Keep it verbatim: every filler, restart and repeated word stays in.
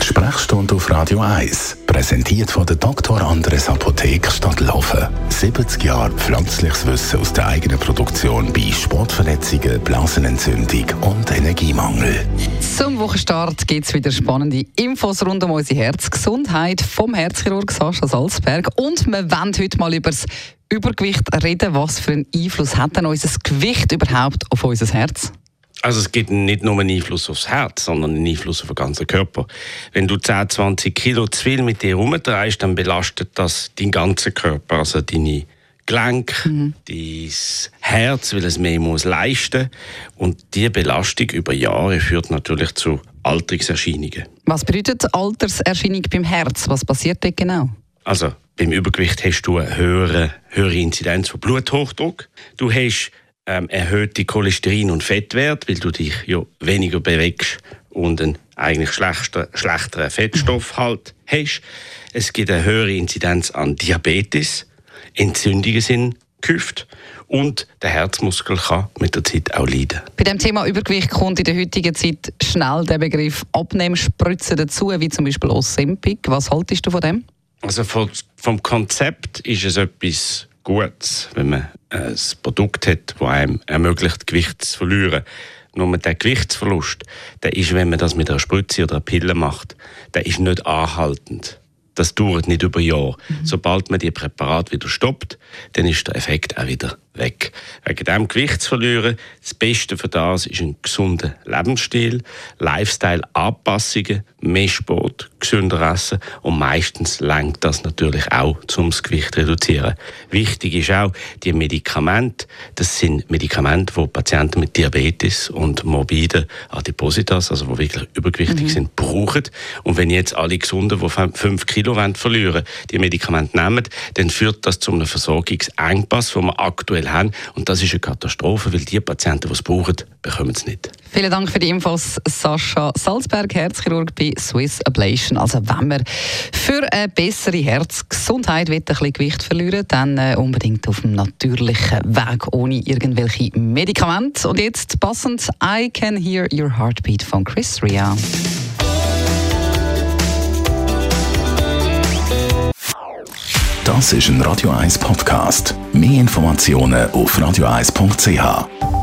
Sprechstunde auf Radio eins. Präsentiert von der Doktor Andres Apotheke Stadtlaufen. siebzig Jahre pflanzliches Wissen aus der eigenen Produktion bei Sportverletzungen, Blasenentzündung und Energiemangel. Zum Wochenstart gibt es wieder spannende Infos rund um unsere Herzgesundheit vom Herzchirurg Sascha Salzberg. Und wir wollen heute mal über das Übergewicht reden. Was für einen Einfluss hat denn unser Gewicht überhaupt auf unser Herz? Also es gibt nicht nur einen Einfluss aufs Herz, sondern einen Einfluss auf den ganzen Körper. Wenn du zehn, zwanzig Kilo zu viel mit dir herumtreibst, dann belastet das deinen ganzen Körper, also deine Gelenke, mhm. dein Herz, weil es mehr muss leisten. Und diese Belastung über Jahre führt natürlich zu Alterungserscheinungen. Was bedeutet Alterserscheinung beim Herz? Was passiert dort genau? Also beim Übergewicht hast du eine höhere, höhere Inzidenz von Bluthochdruck. Du hast ähm, erhöhte Cholesterin- und Fettwerte, weil du dich ja weniger bewegst und einen eigentlich schlechter, schlechteren Fettstoffhalt hast. Es gibt eine höhere Inzidenz an Diabetes. Entzündungen sind gehäuft und der Herzmuskel kann mit der Zeit auch leiden. Bei dem Thema Übergewicht kommt in der heutigen Zeit schnell der Begriff Abnehmspritzen dazu, wie zum Beispiel Ozempic. Was haltest du von dem? Also vom, vom Konzept ist es etwas Gutes, wenn man ein Produkt hat, das einem ermöglicht, Gewicht zu verlieren. Nur der Gewichtsverlust, der ist, wenn man das mit einer Spritze oder einer Pille macht, der ist nicht anhaltend. Das dauert nicht über Jahre. Mhm. Sobald man die Präparate wieder stoppt, dann ist der Effekt auch wieder weg. Wegen dem Gewicht zu verlieren, das Beste für das ist ein gesunder Lebensstil, Lifestyle-Anpassungen, mehr Sport, gesünder essen und meistens reicht das natürlich auch, um das Gewicht zu reduzieren. Wichtig ist auch, die Medikamente, das sind Medikamente, die Patienten mit Diabetes und morbiden Adipositas, also die wirklich übergewichtig mhm. sind, brauchen. Und wenn jetzt alle Gesunden, die fünf Kilo verlieren wollen, die Medikamente nehmen, dann führt das zu einem Versorgungsengpass, den wir aktuell haben. Und das ist eine Katastrophe, weil die Patienten, die es brauchen, bekommen es nicht. Vielen Dank für die Infos, Sascha Salzberg, Herzchirurg bei Swiss Ablation. Also wenn man für eine bessere Herzgesundheit ein bisschen Gewicht verlieren, dann äh, unbedingt auf dem natürlichen Weg, ohne irgendwelche Medikamente. Und jetzt passend I Can Hear Your Heartbeat von Chris Rea. Das ist ein Radio eins Podcast. Mehr Informationen auf radio eins punkt c h.